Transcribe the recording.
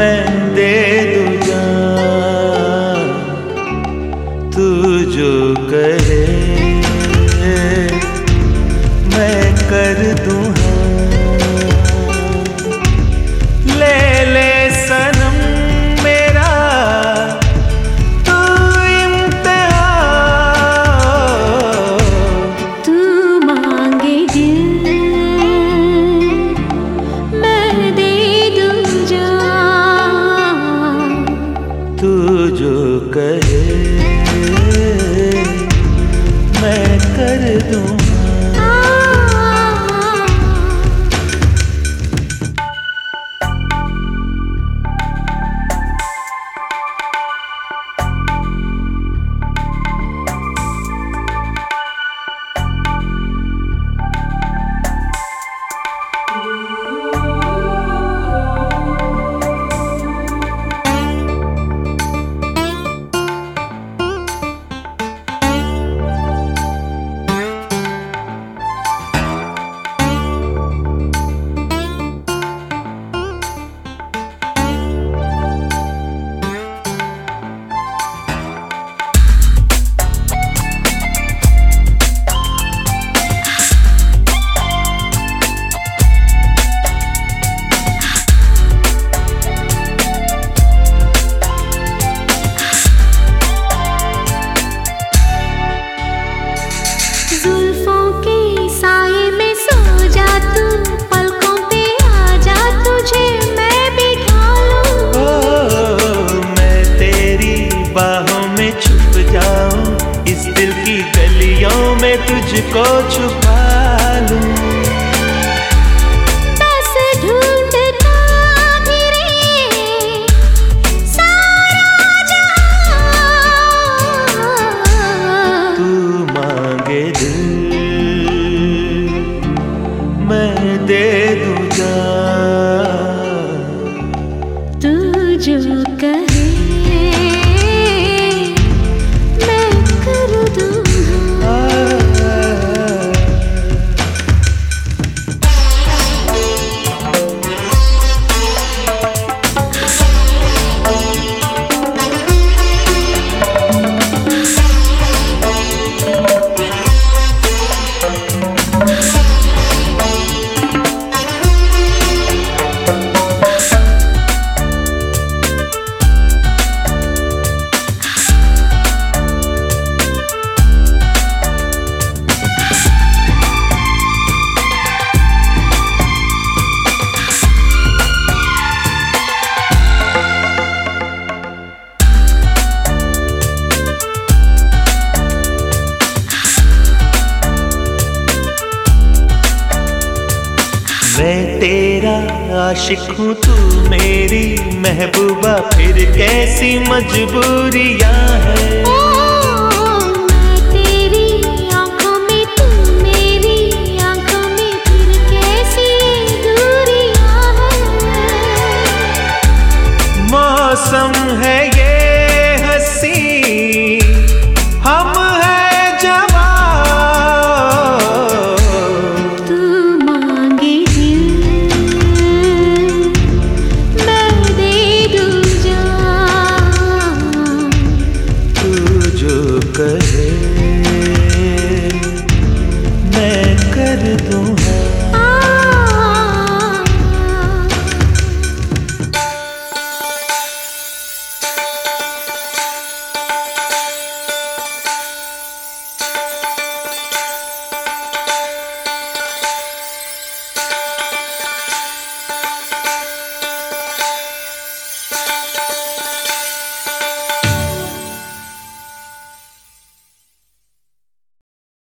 मैं दे दूं जान, तू जो कहे मैं कर दूं हाँ। ले ले सनम मेरा तू इम्तिहान, तू मांगे दिल मैं दे दूं जान, तू जो कहे मैं कर दूं। जुल्फों के साए में सो जा तू, पलकों पे आ जा तुझे मैं बिठा लूं। ओ मैं तेरी बाहों में छुप जाऊं, इस दिल की गलियों में तुझको छुपा लूं। बस ढूंढता फिरे सारा जहां, तू मांगे दिल मैं दे दूं जान, तू जो कहे मैं कर दूं हाँ। मैं तेरा आशिक हूँ, तू मेरी महबूबा, फिर कैसी मजबूरियाँ हैं। ओ मैं तेरी आँखों में, तू मेरी आँखों में, फिर कैसी दूरियाँ हैं। मौसम है ये हंसी, हम है जवान, तू मांगे दिल मैं दे दूं जान, तू जो कहे मैं कर दूं।